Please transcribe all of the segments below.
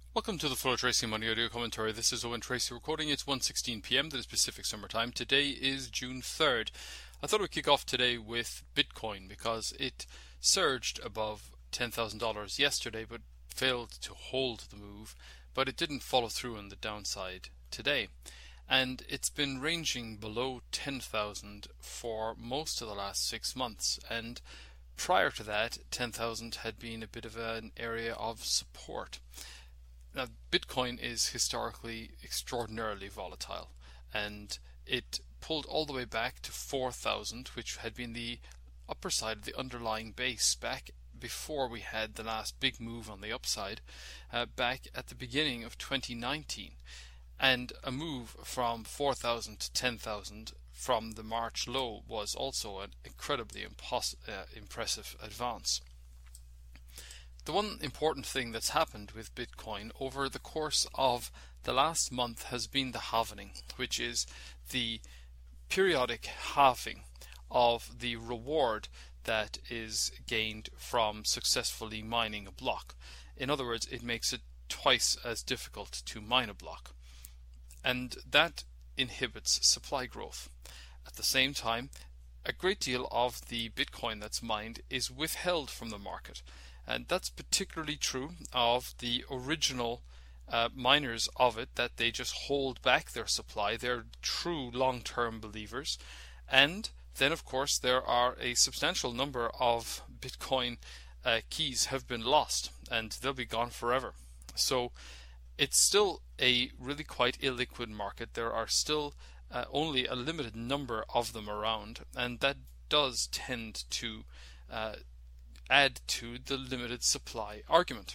Welcome to the Full Tracy Money Audio Commentary. This is Owen Tracy recording. It's 1:16 p.m. that is Pacific Summer Time. Today is June 3rd. I thought we'd kick off today with Bitcoin because it surged above $10,000 yesterday but failed to hold the move, but it didn't follow through on the downside today. And it's been ranging below 10,000 for most of the last 6 months, and prior to that 10,000 had been a bit of an area of support. Now, Bitcoin is historically extraordinarily volatile, and it pulled all the way back to 4,000, which had been the upper side of the underlying base back before we had the last big move on the upside, back at the beginning of 2019. And a move from 4,000 to 10,000 from the March low was also an incredibly impressive advance. The one important thing that's happened with Bitcoin over the course of the last month has been the halvening, which is the periodic halving of the reward that is gained from successfully mining a block. In other words, it makes it twice as difficult to mine a block, and that inhibits supply growth. At the same time, a great deal of the Bitcoin that's mined is withheld from the market. And that's particularly true of the original miners of it, that they just hold back their supply. They're true long-term believers. And then, of course, there are a substantial number of Bitcoin keys have been lost, and they'll be gone forever. So it's still a really quite illiquid market. There are still only a limited number of them around, and that does tend to add to the limited supply argument.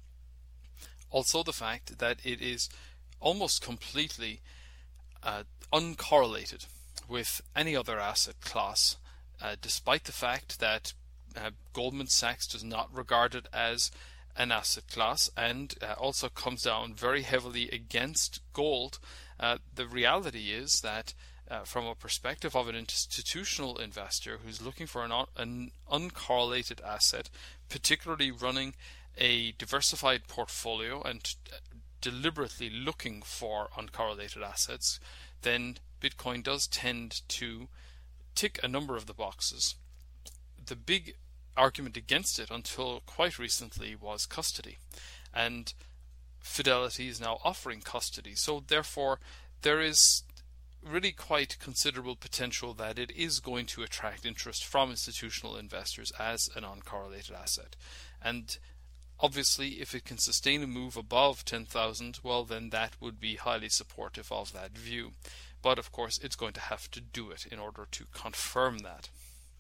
Also, the fact that it is almost completely uncorrelated with any other asset class, despite the fact that Goldman Sachs does not regard it as an asset class, and also comes down very heavily against gold. The reality is that from a perspective of an institutional investor who's looking for an uncorrelated asset, particularly running a diversified portfolio and deliberately looking for uncorrelated assets, then Bitcoin does tend to tick a number of the boxes. The big argument against it until quite recently was custody, and Fidelity is now offering custody, so therefore there is really quite considerable potential that it is going to attract interest from institutional investors as an uncorrelated asset. And obviously, if it can sustain a move above 10,000, well, then that would be highly supportive of that view. But of course, it's going to have to do it in order to confirm that.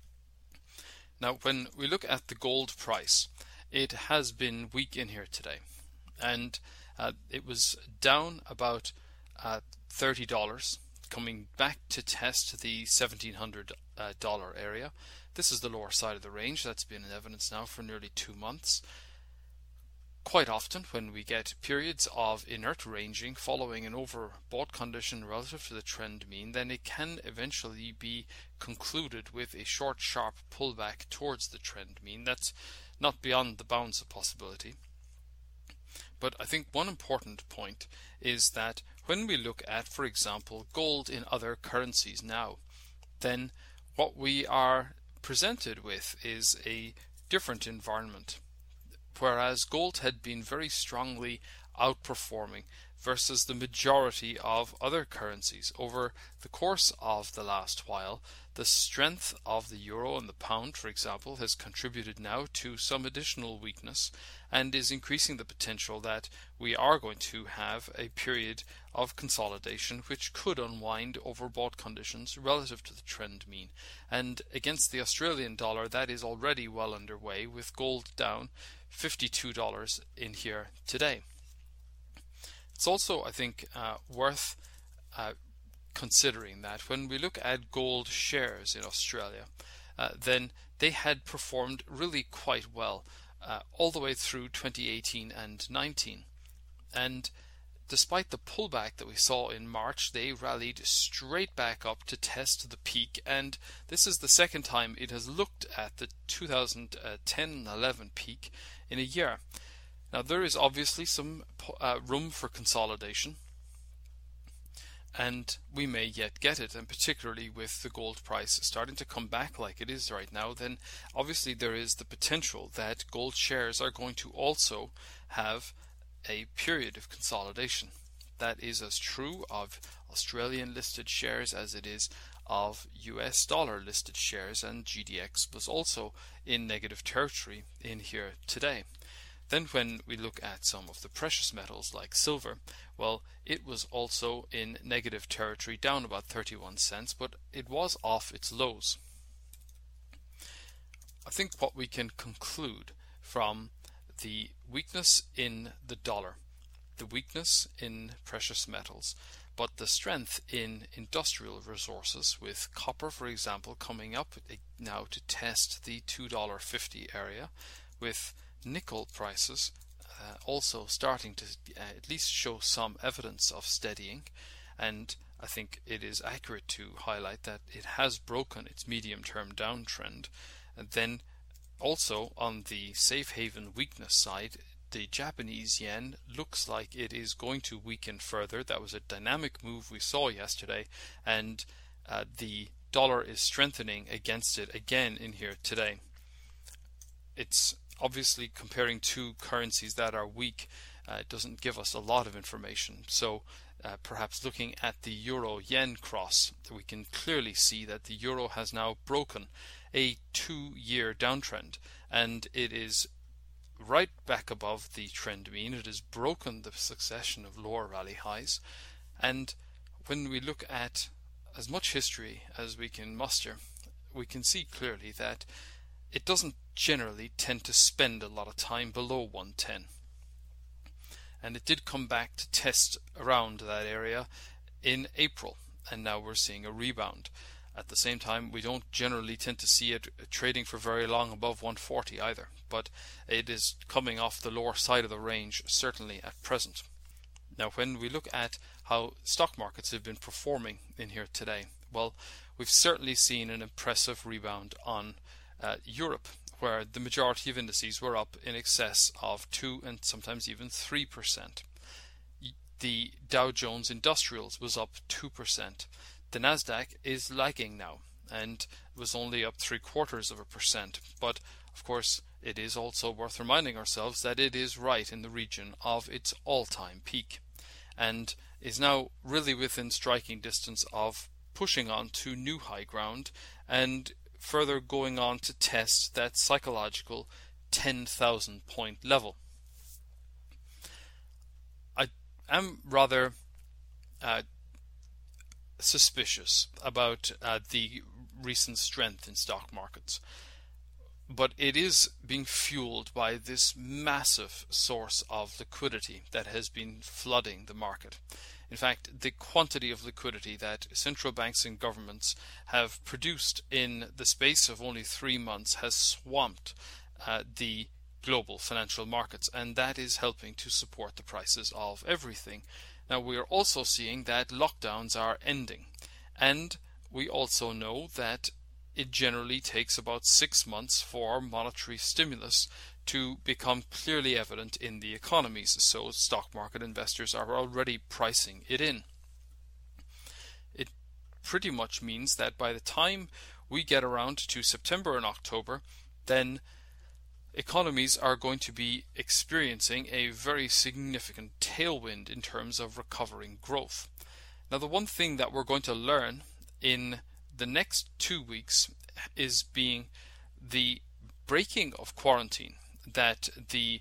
Now, when we look at the gold price, it has been weak in here today, and it was down about $30, coming back to test the $1,700 area. This is the lower side of the range. That's been in evidence now for nearly 2 months. Quite often when we get periods of inert ranging following an overbought condition relative to the trend mean, then it can eventually be concluded with a short, sharp pullback towards the trend mean. That's not beyond the bounds of possibility. But I think one important point is that when we look at, for example, gold in other currencies now, then what we are presented with is a different environment. Whereas gold had been very strongly outperforming versus the majority of other currencies over the course of the last while, the strength of the euro and the pound, for example, has contributed now to some additional weakness and is increasing the potential that we are going to have a period of consolidation which could unwind overbought conditions relative to the trend mean. And against the Australian dollar, that is already well underway, with gold down $52 in here today. It's also, I think, worth considering that when we look at gold shares in Australia, then they had performed really quite well all the way through 2018 and 19. And despite the pullback that we saw in March, they rallied straight back up to test the peak, and this is the second time it has looked at the 2010-11 peak in a year. Now there is obviously some room for consolidation, and we may yet get it, and particularly with the gold price starting to come back like it is right now, then obviously there is the potential that gold shares are going to also have a period of consolidation. That is as true of Australian listed shares as it is of US dollar listed shares, and GDX was also in negative territory in here today. Then when we look at some of the precious metals like silver, well, it was also in negative territory, down about 31 cents, but it was off its lows. I think what we can conclude from the weakness in the dollar, the weakness in precious metals, but the strength in industrial resources, with copper, for example, coming up now to test the $2.50 area, with nickel prices also starting to at least show some evidence of steadying, and I think it is accurate to highlight that it has broken its medium-term downtrend. And then also on the safe haven weakness side, the Japanese yen looks like it is going to weaken further. That was a dynamic move we saw yesterday, and the dollar is strengthening against it again in here today. It's obviously comparing two currencies that are weak doesn't give us a lot of information. So perhaps looking at the euro-yen cross, we can clearly see that the euro has now broken a 2-year downtrend, and it is right back above the trend mean. It has broken the succession of lower rally highs, and when we look at as much history as we can muster, we can see clearly that it doesn't generally tend to spend a lot of time below 110. And it did come back to test around that area in April, and now we're seeing a rebound. At the same time, we don't generally tend to see it trading for very long above 140 either, but it is coming off the lower side of the range, certainly at present. Now, when we look at how stock markets have been performing in here today, well, we've certainly seen an impressive rebound on Europe, where the majority of indices were up in excess of 2 and sometimes even 3%. The Dow Jones Industrials was up 2%. The Nasdaq is lagging now and was only up 0.75%. But of course, it is also worth reminding ourselves that it is right in the region of its all-time peak, and is now really within striking distance of pushing on to new high ground and further going on to test that psychological 10,000 point level. I am rather suspicious about the recent strength in stock markets, but it is being fueled by this massive source of liquidity that has been flooding the market. In fact, the quantity of liquidity that central banks and governments have produced in the space of only 3 months has swamped the global financial markets, and that is helping to support the prices of everything. Now, we are also seeing that lockdowns are ending, and we also know that it generally takes about 6 months for monetary stimulus to become clearly evident in the economies, so stock market investors are already pricing it in. It pretty much means that by the time we get around to September and October, then economies are going to be experiencing a very significant tailwind in terms of recovering growth. Now, the one thing that we're going to learn in the next 2 weeks is being the breaking of quarantine that the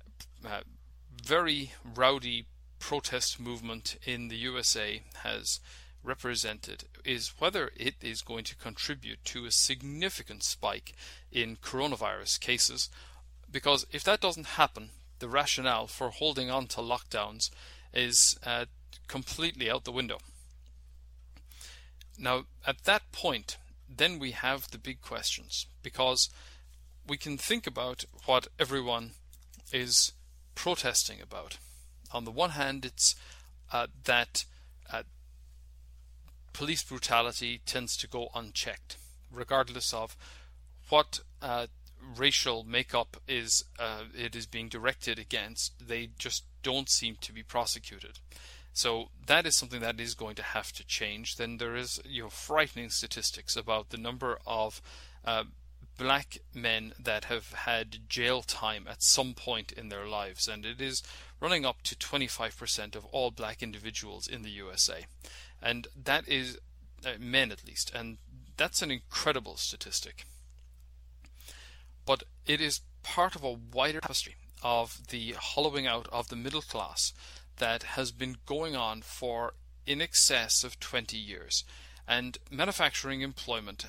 very rowdy protest movement in the USA has represented, is whether it is going to contribute to a significant spike in coronavirus cases, because if that doesn't happen, the rationale for holding on to lockdowns is completely out the window. Now, at that point, then we have the big questions, because we can think about what everyone is protesting about. On the one hand, it's that police brutality tends to go unchecked, regardless of what racial makeup is being directed against, they just don't seem to be prosecuted. So that is something that is going to have to change. Then there is frightening statistics about the number of black men that have had jail time at some point in their lives, and it is running up to 25% of all black individuals in the USA, and that is men at least, and that's an incredible statistic. But it is part of a wider tapestry of the hollowing out of the middle class that has been going on for in excess of 20 years. And manufacturing employment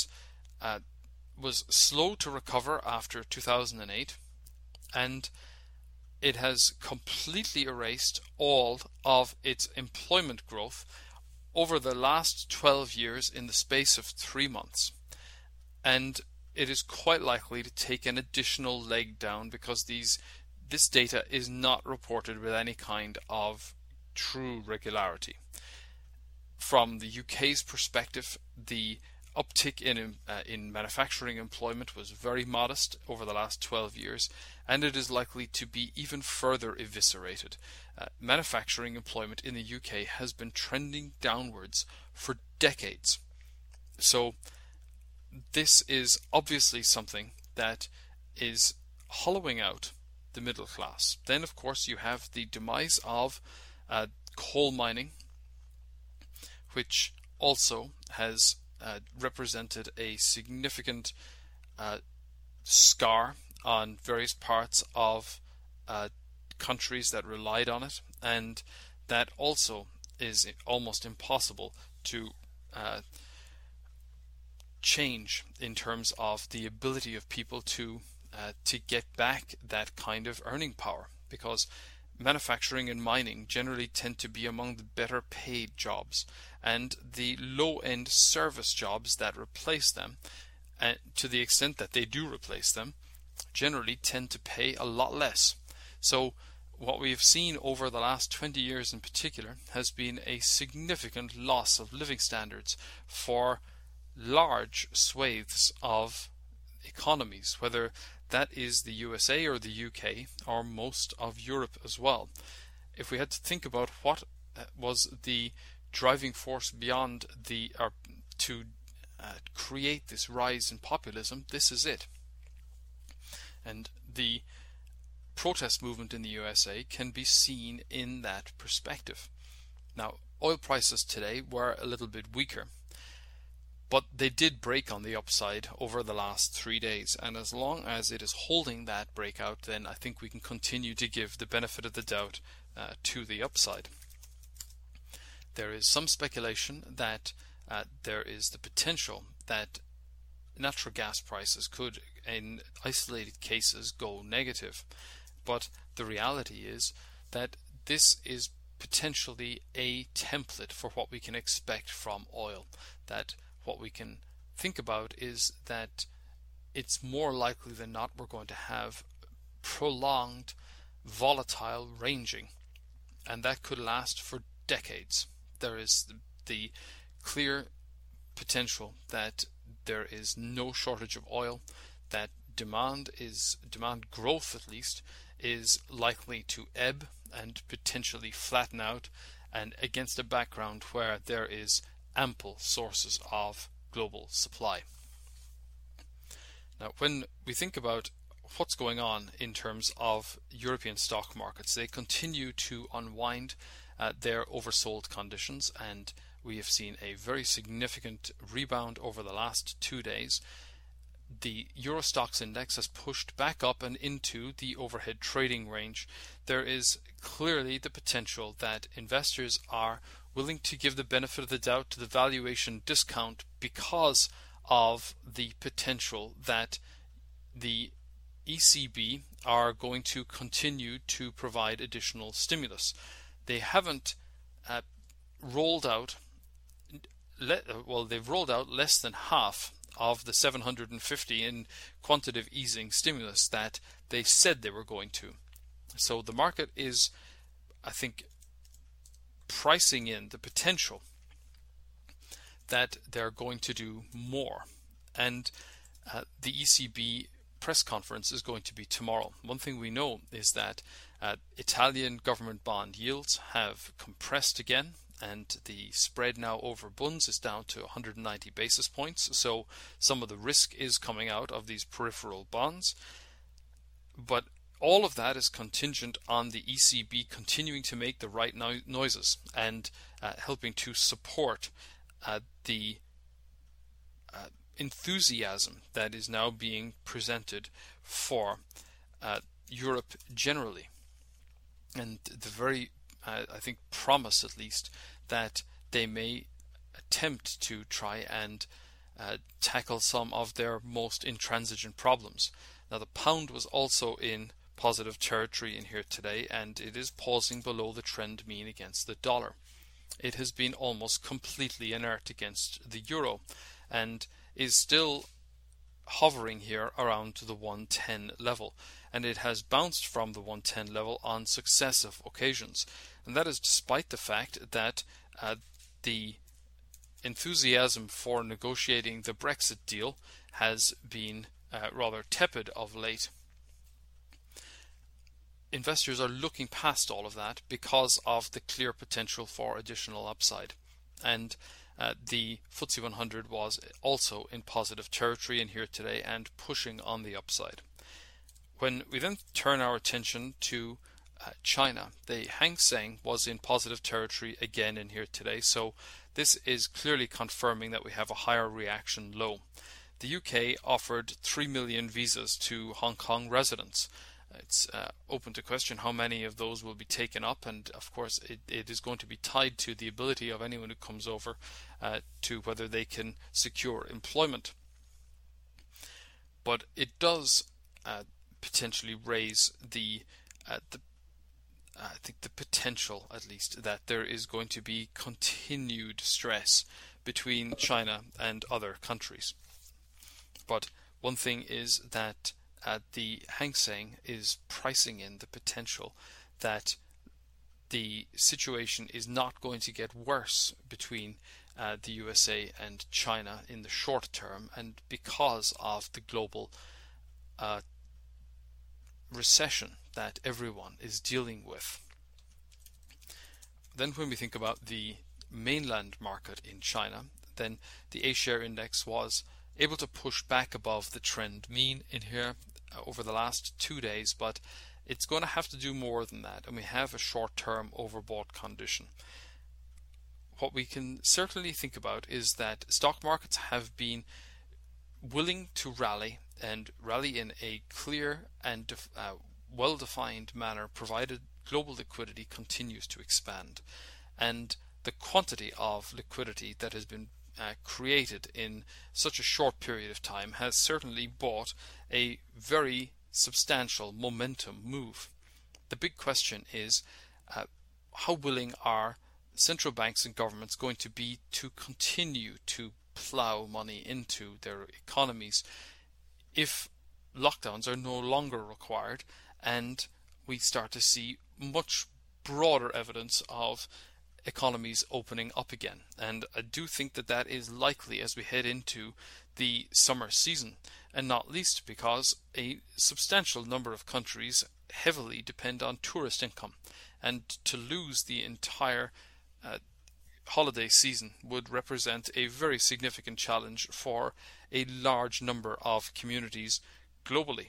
was slow to recover after 2008, and it has completely erased all of its employment growth over the last 12 years in the space of 3 months. And it is quite likely to take an additional leg down because this data is not reported with any kind of true regularity. From the UK's perspective, the uptick in manufacturing employment was very modest over the last 12 years, and it is likely to be even further eviscerated. Manufacturing employment in the UK has been trending downwards for decades. So this is obviously something that is hollowing out the middle class. Then, of course, you have the demise of coal mining, which also has represented a significant scar on various parts of countries that relied on it, and that also is almost impossible to change in terms of the ability of people to get back that kind of earning power, because manufacturing and mining generally tend to be among the better paid jobs, and the low-end service jobs that replace them, to the extent that they do replace them, generally tend to pay a lot less. So what we have seen over the last 20 years in particular has been a significant loss of living standards for large swathes of economies, whether that is the USA or the UK or most of Europe as well. If we had to think about what was the driving force beyond to create this rise in populism, this is it. And the protest movement in the USA can be seen in that perspective. Now, oil prices today were a little bit weaker, but they did break on the upside over the last 3 days, and as long as it is holding that breakout, then I think we can continue to give the benefit of the doubt to the upside. There is some speculation that there is the potential that natural gas prices could, in isolated cases, go negative, but the reality is that this is potentially a template for what we can expect from oil. That what we can think about is that it's more likely than not we're going to have prolonged volatile ranging, and that could last for decades. There is the clear potential that there is no shortage of oil, that demand growth at least is likely to ebb and potentially flatten out, and against a background where there is ample sources of global supply. Now, when we think about what's going on in terms of European stock markets, they continue to unwind their oversold conditions, and we have seen a very significant rebound over the last 2 days. The Euro Stoxx index has pushed back up and into the overhead trading range. There is clearly the potential that investors are willing to give the benefit of the doubt to the valuation discount because of the potential that the ECB are going to continue to provide additional stimulus. They haven't rolled out less than half of the 750 in quantitative easing stimulus that they said they were going to. So the market is, I think, pricing in the potential that they're going to do more, and the ECB press conference is going to be tomorrow. One thing we know is that Italian government bond yields have compressed again, and the spread now over bunds is down to 190 basis points. So some of the risk is coming out of these peripheral bonds. But all of that is contingent on the ECB continuing to make the right noises and helping to support the enthusiasm that is now being presented for Europe generally. And the very, I think, promise at least that they may attempt to try and tackle some of their most intransigent problems. Now, the pound was also in positive territory in here today, and it is pausing below the trend mean against the dollar. It has been almost completely inert against the euro and is still hovering here around the 110 level, and it has bounced from the 110 level on successive occasions, and that is despite the fact that the enthusiasm for negotiating the Brexit deal has been rather tepid of late. Investors are looking past all of that because of the clear potential for additional upside, and the FTSE 100 was also in positive territory in here today and pushing on the upside. When we then turn our attention to China, the Hang Seng was in positive territory again in here today, so this is clearly confirming that we have a higher reaction low. The UK offered 3 million visas to Hong Kong residents. It's open to question how many of those will be taken up, and of course it is going to be tied to the ability of anyone who comes over to whether they can secure employment. But it does potentially raise I think the potential, at least, that there is going to be continued stress between China and other countries. But one thing is that the Hang Seng is pricing in the potential that the situation is not going to get worse between the USA and China in the short term, and because of the global recession that everyone is dealing with. Then when we think about the mainland market in China, then the A-share index was able to push back above the trend mean in here over the last 2 days, but it's going to have to do more than that, and we have a short-term overbought condition. What we can certainly think about is that stock markets have been willing to rally, and rally in a clear and well-defined manner, provided global liquidity continues to expand. And the quantity of liquidity that has been created in such a short period of time has certainly brought a very substantial momentum move. The big question is how willing are central banks and governments going to be to continue to plow money into their economies if lockdowns are no longer required and we start to see much broader evidence of economies opening up again. And I do think that that is likely as we head into the summer season, and not least because a substantial number of countries heavily depend on tourist income, and to lose the entire holiday season would represent a very significant challenge for a large number of communities globally.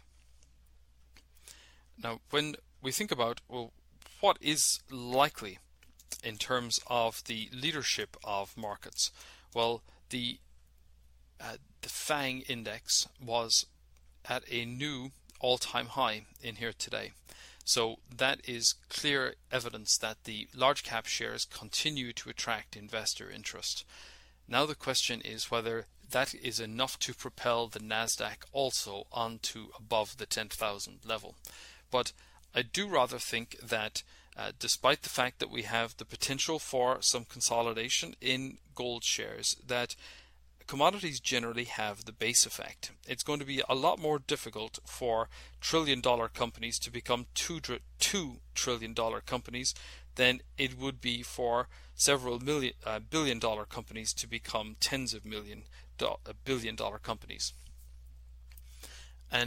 Now, when we think about what is likely in terms of the leadership of markets, well, the FANG index was at a new all-time high in here today. So that is clear evidence that the large cap shares continue to attract investor interest. Now the question is whether that is enough to propel the Nasdaq also onto above the 10,000 level. But I do rather think that despite the fact that we have the potential for some consolidation in gold shares, that commodities generally have the base effect. It's going to be a lot more difficult for trillion-dollar companies to become $2 trillion companies than it would be for several billion-dollar companies to become tens of billion-dollar companies. And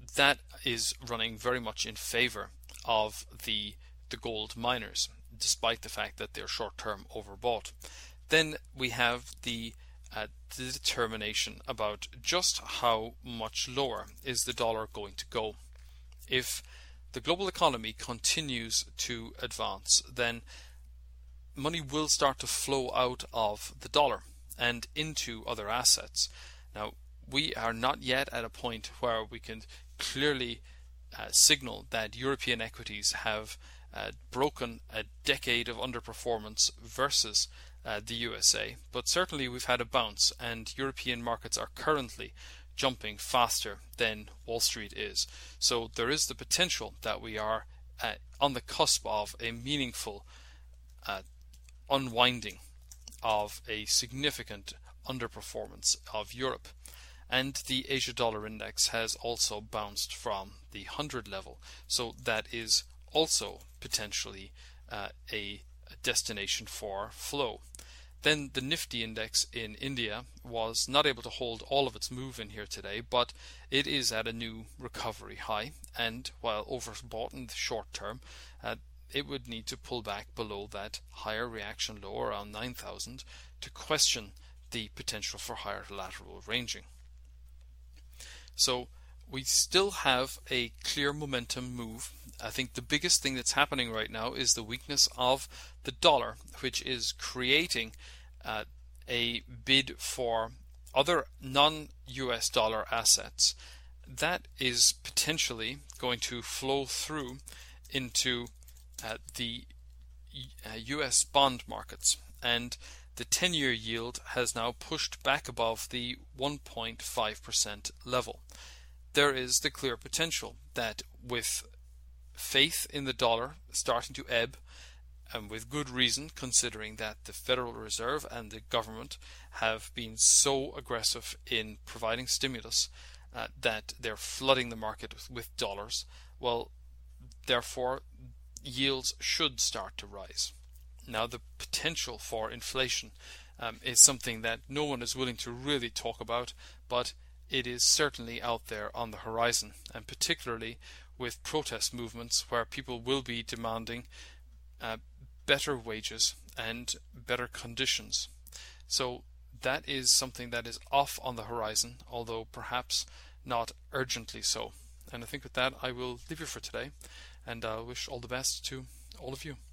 that is running very much in favor of the gold miners, despite the fact that they're short-term overbought. Then we have the determination about just how much lower is the dollar going to go. If the global economy continues to advance, then money will start to flow out of the dollar and into other assets. Now, we are not yet at a point where we can clearly signal that European equities have broken a decade of underperformance versus the USA, but certainly we've had a bounce, and European markets are currently jumping faster than Wall Street is. So there is the potential that we are on the cusp of a meaningful unwinding of a significant underperformance of Europe. And the Asia dollar index has also bounced from the 100 level, so that is also potentially a destination for flow. Then the Nifty index in India was not able to hold all of its move in here today, but it is at a new recovery high, and while overbought in the short term, it would need to pull back below that higher reaction low around 9,000 to question the potential for higher lateral ranging. So we still have a clear momentum move. I think the biggest thing that's happening right now is the weakness of the dollar, which is creating a bid for other non-US dollar assets. That is potentially going to flow through into the US bond markets, and the 10-year yield has now pushed back above the 1.5% level. There is the clear potential that with faith in the dollar starting to ebb, and with good reason, considering that the Federal Reserve and the government have been so aggressive in providing stimulus that they're flooding the market with dollars, well, therefore yields should start to rise. Now, the potential for inflation is something that no one is willing to really talk about, but it is certainly out there on the horizon, and particularly with protest movements where people will be demanding better wages and better conditions. So that is something that is off on the horizon, although perhaps not urgently so. And I think with that I will leave you for today, and I wish all the best to all of you.